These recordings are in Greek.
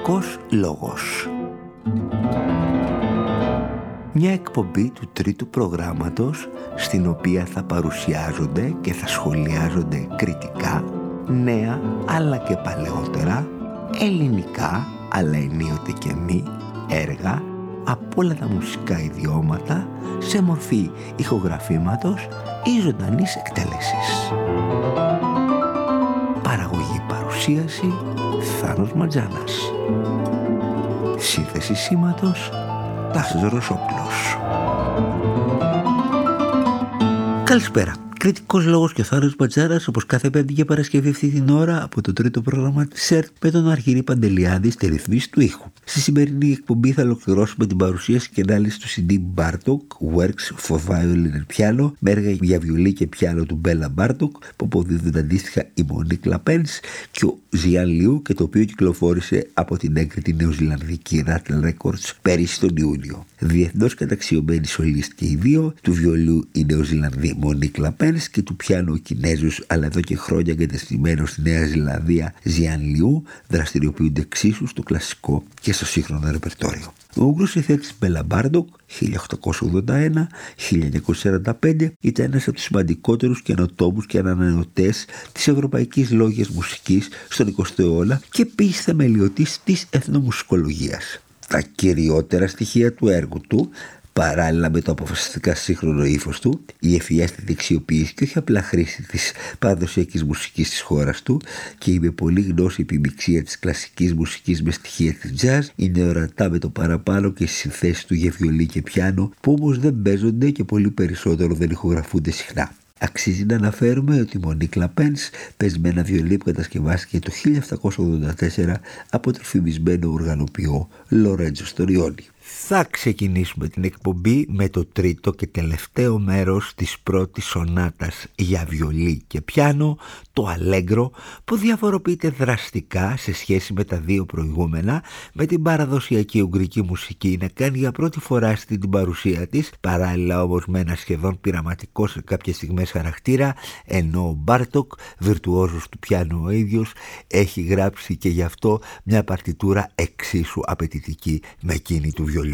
Κριτικός λόγος. Μια εκπομπή του τρίτου προγράμματος στην οποία θα παρουσιάζονται και θα σχολιάζονται κριτικά νέα αλλά και παλαιότερα, ελληνικά αλλά ενίοτε και μη έργα από όλα τα μουσικά ιδιώματα σε μορφή ηχογραφήματος ή ζωντανής εκτέλεσης. Παραγωγή παρουσίαση Θάνος Ματζάνας. Σύνθεση σήματος Τάσος Ρωσόπουλος. Καλησπέρα. Κριτικός λόγος και ο Θάνος Ματζάνας, όπως κάθε Πέμπτη και Παρασκευή αυτή την ώρα, από το τρίτο πρόγραμμα της ΕΡΤ με τον Αρχιερή Παντελιάδη στη ρυθμίση του ήχου. Στη σημερινή εκπομπή θα ολοκληρώσουμε την παρουσίαση και ανάλυση του CD Bartók Works for Violin and Piano, με έργα για βιολί και πιάνο του Μπέλα Bartók, που αποδίδουν αντίστοιχα η Monique Lapens και ο Ζιάν Λιού, και το οποίο κυκλοφόρησε από την έγκριτη νεοζηλανδική Rattle Records πέρυσι τον Ιούνιο. Διεθνώς καταξιωμένοι σολίστ και οι δύο, του βιολίου η Νεοζηλανδή Monique Lapens και του πιάνου ο Κινέζος αλλά εδώ και χρόνια εγκατεστημένος στη Νέα Ζηλανδία Ζιάν Λιού δραστηριοποιούνται εξίσου στο κλασικό και στο σύγχρονο ρεπερτόριο. Ο Ούγγρος ηθέτης Μπέλα Bartók 1881-1945 ήταν ένας από τους σημαντικότερους καινοτόμους και ανανεωτές της ευρωπαϊκής λόγιας μουσικής στον 20ο αιώνα και επίσης θεμελιωτής της εθνομουσικολογίας. Τα κυριότερα στοιχεία του έργου του, παράλληλα με το αποφασιστικά σύγχρονο ύφος του, η ευφιέστερη αξιοποίηση και όχι απλά χρήση της παραδοσιακής μουσικής της χώρας του και η με πολύ γνώση επιμιξία της κλασικής μουσικής με στοιχεία της jazz, είναι ορατά με το παραπάνω και στις συνθέσεις του για βιολί και πιάνο, που όμως δεν παίζονται και πολύ περισσότερο δεν ηχογραφούνται συχνά. Αξίζει να αναφέρουμε ότι η Monique Lapens παίζει με ένα βιολί που κατασκευάστηκε το 1784 από τον φημισμένο οργανοποιό Λορέντζο Στοριόνι. Θα ξεκινήσουμε την εκπομπή με το τρίτο και τελευταίο μέρος της πρώτης σονάτας για βιολί και πιάνο, το Αλέγκρο, που διαφοροποιείται δραστικά σε σχέση με τα δύο προηγούμενα, με την παραδοσιακή ουγγρική μουσική να κάνει για πρώτη φορά στην παρουσία της, παράλληλα όμως με ένα σχεδόν πειραματικό σε κάποιες στιγμές χαρακτήρα, ενώ ο Bartók, βιρτουόζος του πιάνου ο ίδιος, έχει γράψει και γι' αυτό μια παρτιτούρα εξίσου απαιτητική με εκείνη του βιολιού.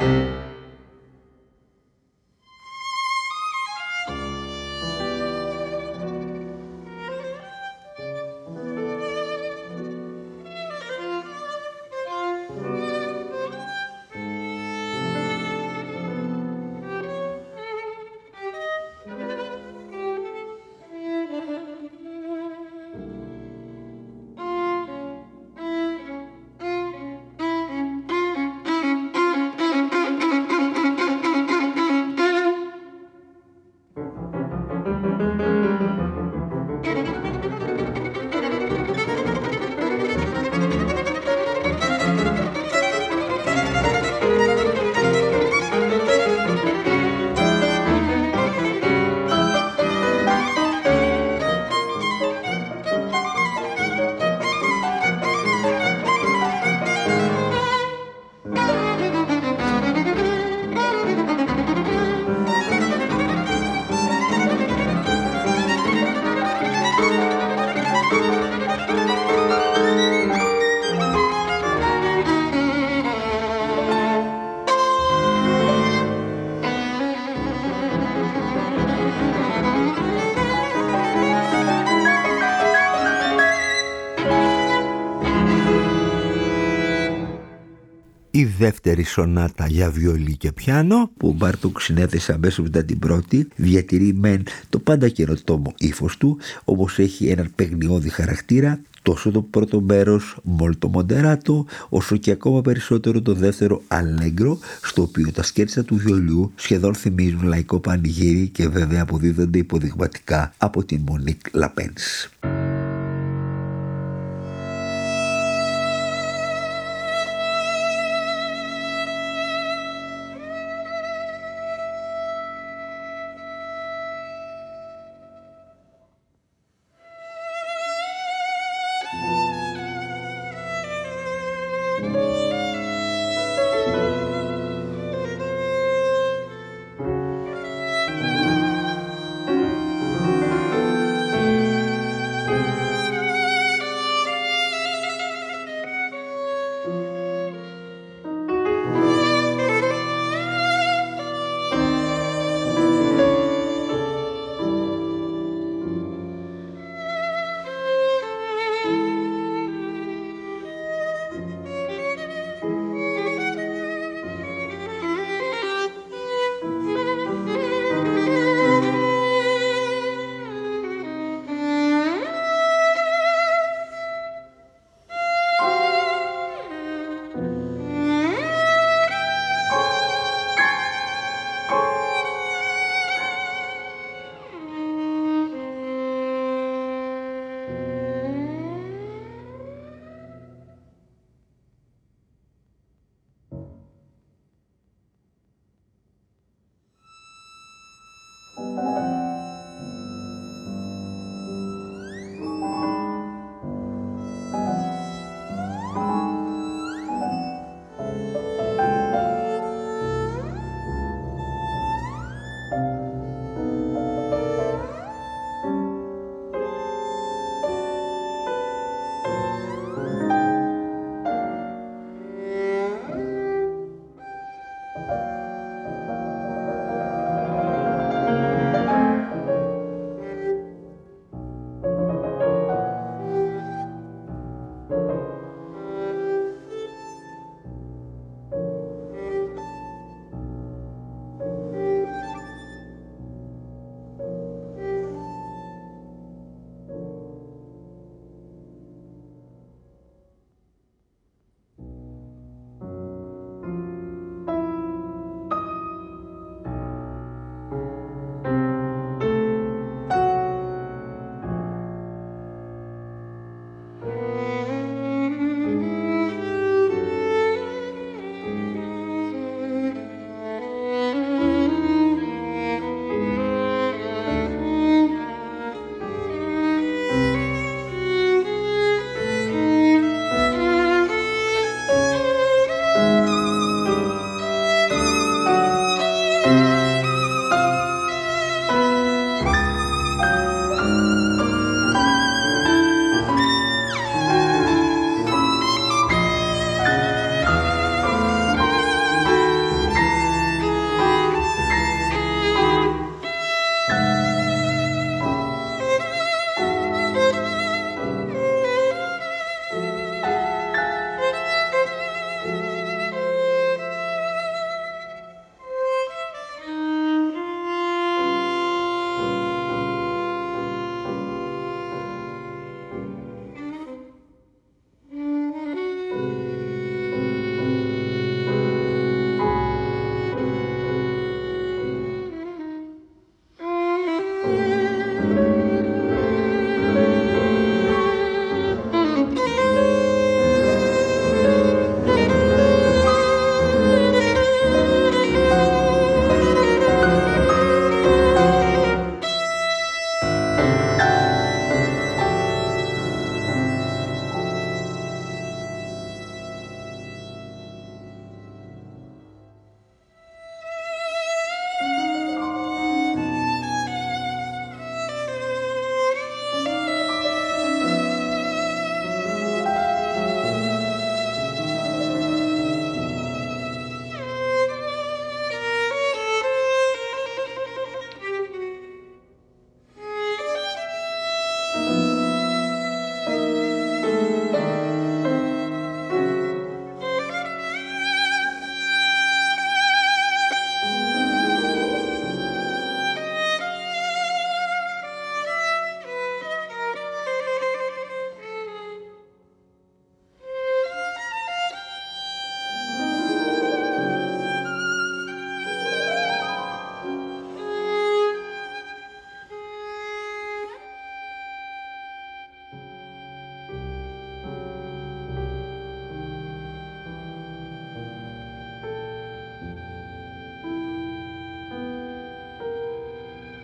Η δεύτερη σονάτα για βιολί και πιάνο, που ο Μπάρτοκ συνέθεσε αμέσως μετά την πρώτη, διατηρεί μεν το πάντα καινοτόμο ύφος του, όμως έχει έναν παιγνιώδη χαρακτήρα, τόσο το πρώτο μέρος molto moderato, όσο και ακόμα περισσότερο το δεύτερο allegro, στο οποίο τα σκέτσα του βιολιού σχεδόν θυμίζουν λαϊκό πανηγύρι και βέβαια αποδίδονται υποδειγματικά από την Monique Lapens.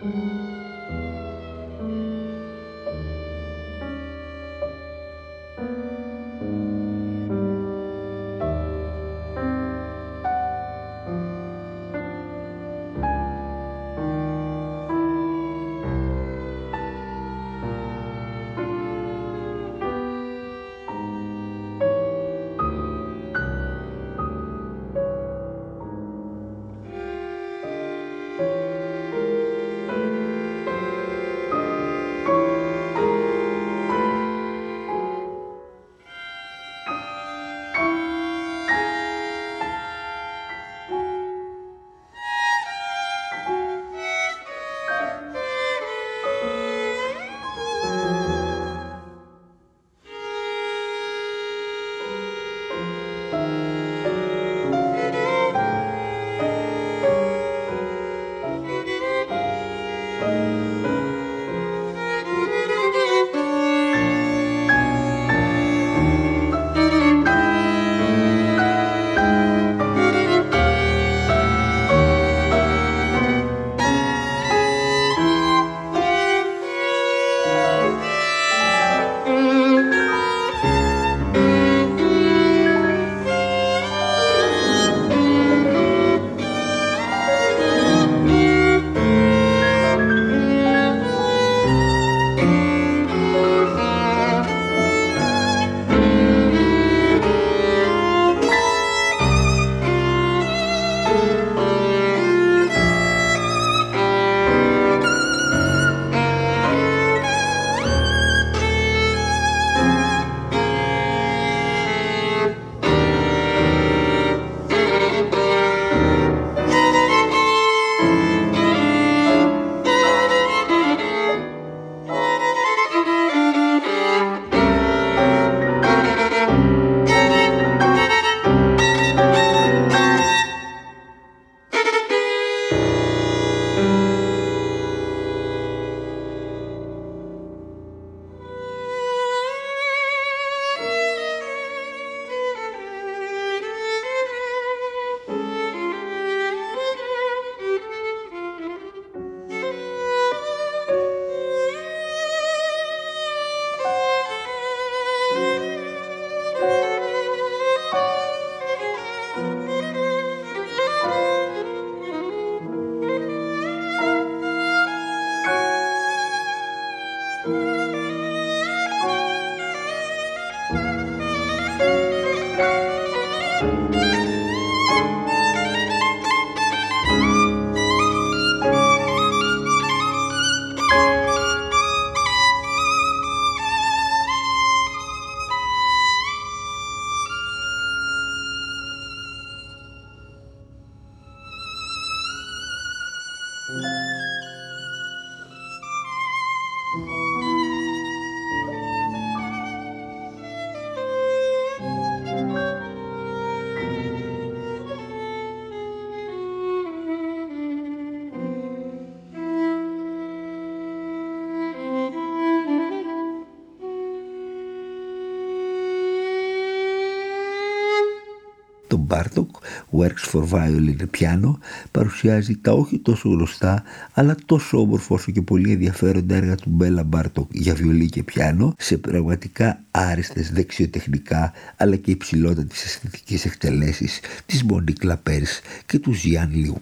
Το Bartók Works for Violin and Piano παρουσιάζει τα όχι τόσο γνωστά αλλά τόσο όμορφο όσο και πολύ ενδιαφέροντα έργα του Μπέλα Μπάρτοκ για βιολί και πιάνο σε πραγματικά άριστες δεξιοτεχνικά αλλά και υψηλότατης αισθητικής εκτελέσεις της Monique Lapers και του Jian Liu.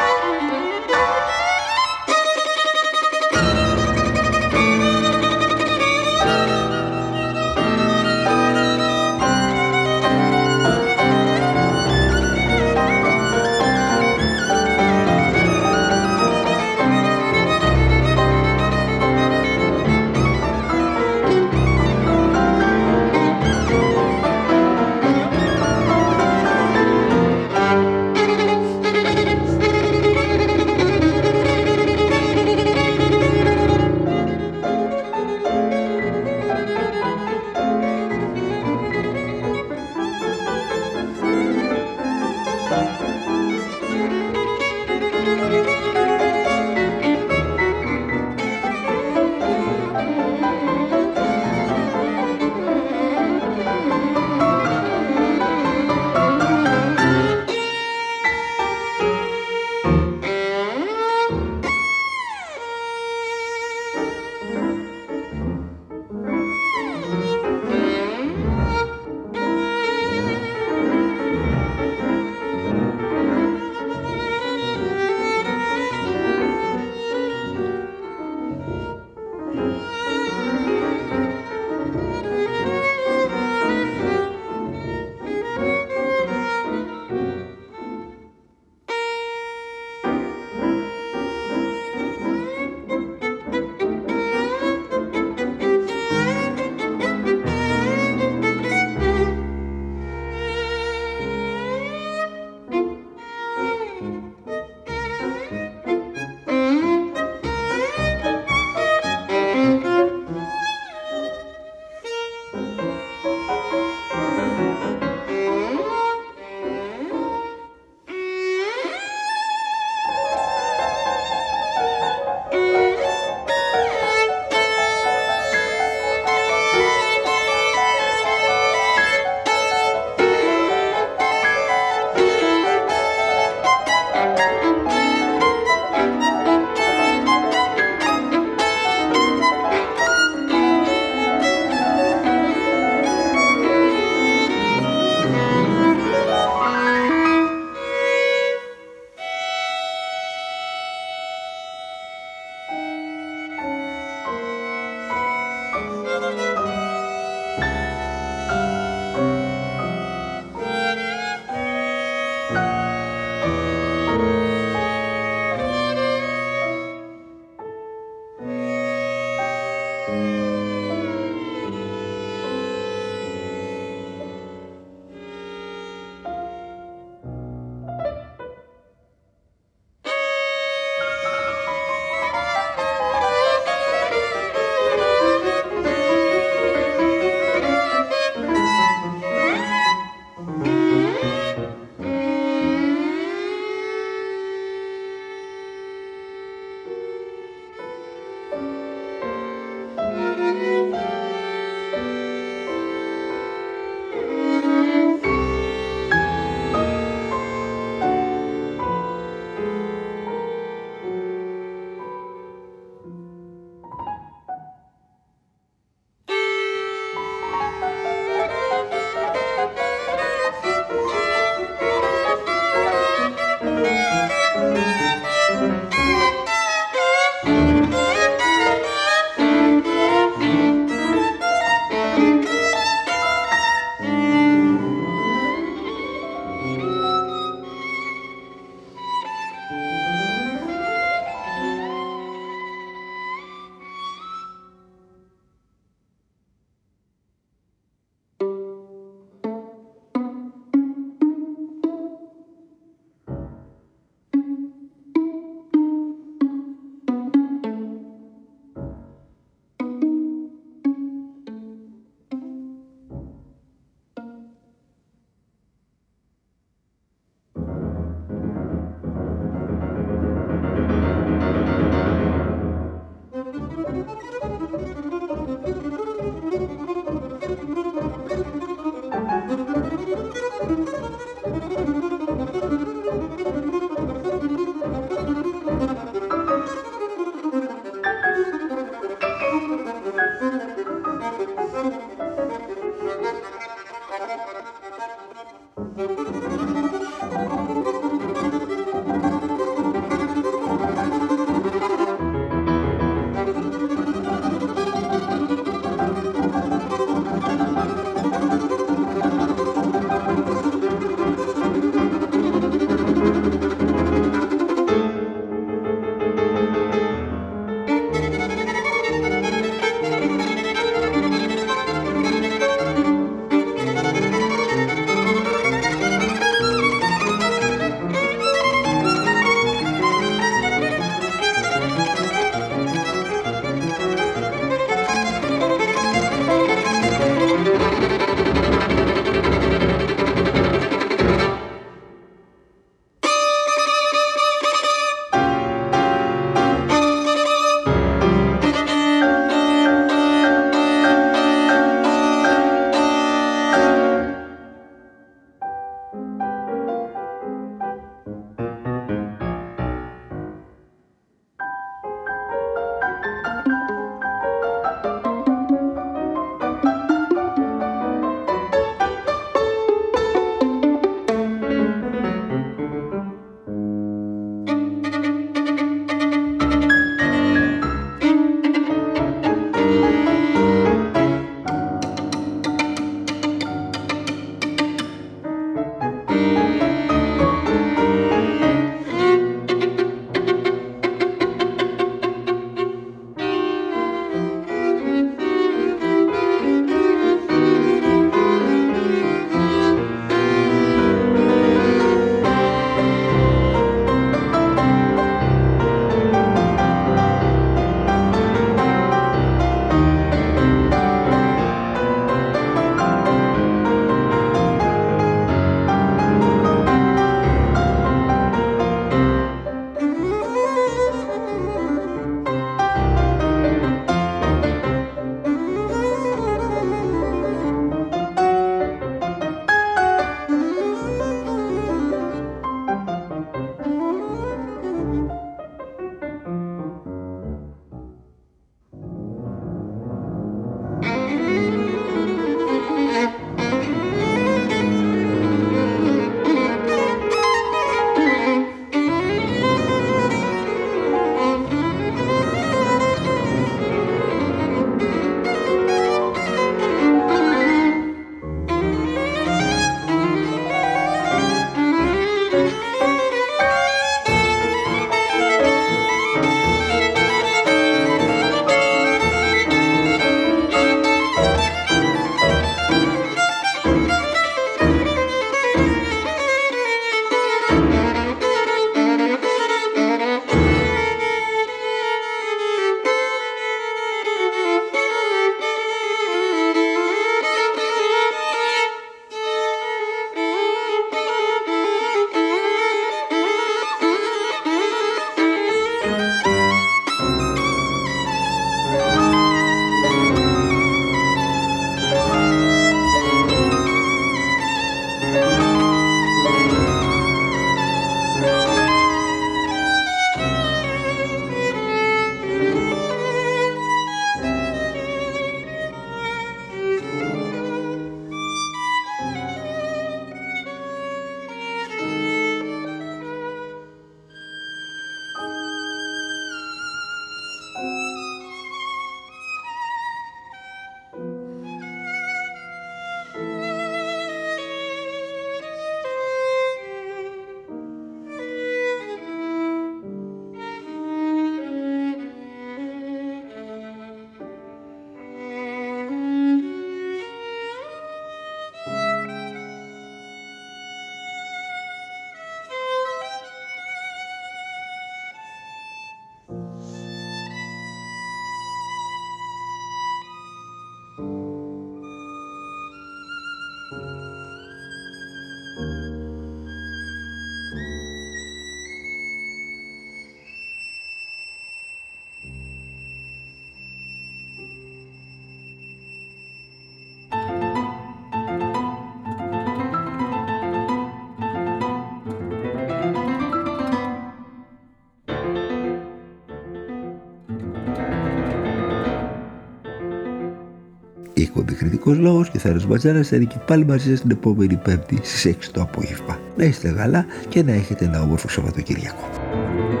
Η εκπομπή Κριτικός Λόγος και ο Θάρρος Μπατζάρας θα είναι και πάλι μαζί σας την επόμενη Πέμπτη στις 6 το απόγευμα. Να είστε καλά και να έχετε ένα όμορφο Σαββατοκύριακο.